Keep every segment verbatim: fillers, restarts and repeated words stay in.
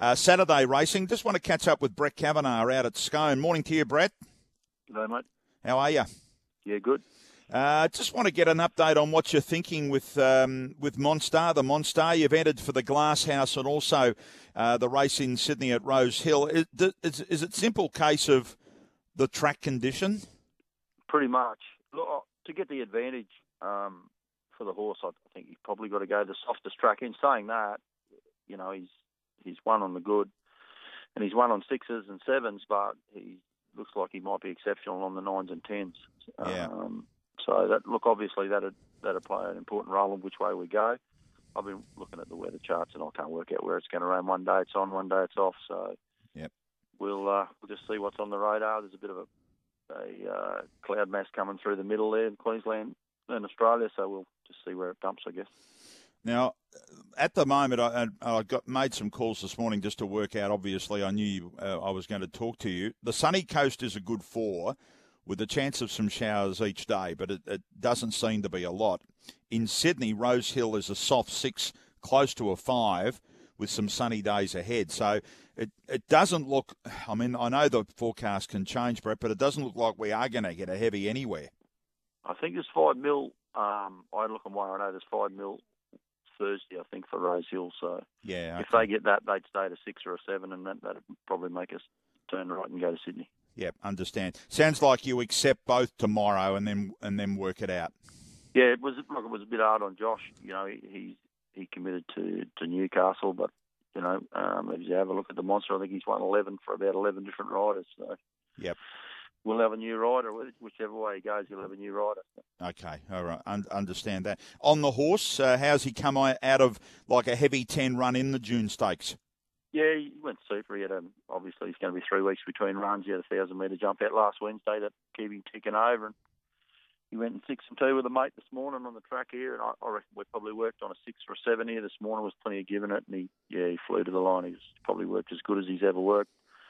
Uh, Saturday racing. Just want to catch up with Brett Kavanagh out at Scone. Morning to you, Brett. G'day, mate. How are you? Yeah, good. Uh, just want to get an update on what you're thinking with um, with Monstar, the Monstar. You've entered for the Glasshouse and also uh, the race in Sydney at Rose Hill. Is, is, is it simple case of the track condition? Pretty much. Look, to get the advantage um, for the horse, I think you've probably got to go the softest track. In saying that, you know, he's he's won on the good, and he's won on sixes and sevens, but he looks like he might be exceptional on the nines and tens. Yeah. Um, so that look, obviously that'd that'd play an important role in which way we go. I've been looking at the weather charts and I can't work out where it's going to rain. One day it's on, one day it's off. So yep. we'll uh, we'll just see what's on the radar. There's a bit of a a uh, cloud mass coming through the middle there in Queensland and Australia, so we'll just see where it dumps, I guess. Now, at the moment, I, I got made some calls this morning just to work out. Obviously, I knew you, uh, I was going to talk to you. The Sunny Coast is a good four, with a chance of some showers each day, but it, it doesn't seem to be a lot. In Sydney, Rose Hill is a soft six, close to a five, with some sunny days ahead. So it, it doesn't look, I mean, I know the forecast can change, Brett, but it doesn't look like we are going to get a heavy anywhere. I think there's five mil. Um, I look and where I know there's five mil Thursday, I think, for Rose Hill. So yeah, okay. If they get that, they'd stay at a six or a seven, and that, that'd probably make us turn right and go to Sydney. Yep, understand. Sounds like you accept both tomorrow and then and then work it out. Yeah, it was look, it was a bit hard on Josh. You know, he he, he committed to, to Newcastle, but you know, um, if you have a look at the Monster, I think he's won eleven for about eleven different riders. So yep, we'll have a new rider. Whichever way he goes, he'll have a new rider. Okay, all right, Un- understand that. On the horse, uh, how's he come out of like a heavy ten run in the June Stakes? Yeah, he went super. He had a, obviously it's going to be three weeks between runs. He had a thousand metre jump out last Wednesday to keep him ticking over, and he went in six and two with a mate this morning on the track here. And I, I reckon we probably worked on a six or a seven here this morning. Was plenty of giving it, and he yeah he flew to the line. He's probably worked as good as he's ever worked.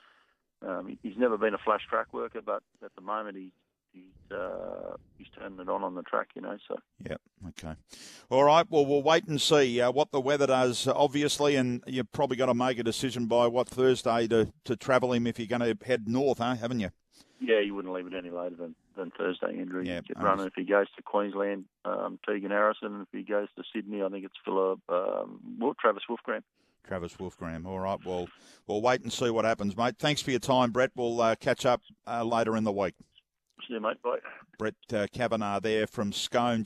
Um, he, he's never been a flash track worker, but at the moment he. He's, uh, he's turning it on on the track, you know. So. Yep. Okay. All right. Well, we'll wait and see uh, what the weather does, obviously, and you've probably got to make a decision by what Thursday to, to travel him if you're going to head north, huh? Haven't you? Yeah, you wouldn't leave it any later than, than Thursday, Andrew. Yep. Get running if he goes to Queensland, um, Tegan Harrison. If he goes to Sydney, I think it's Philip, um, well, Travis Wolfgram. Travis Wolfgram. All right. Well, we'll wait and see what happens, mate. Thanks for your time, Brett. We'll uh, catch up uh, later in the week. See you, mate. Bye. Brett uh, Kavanagh there from Scone.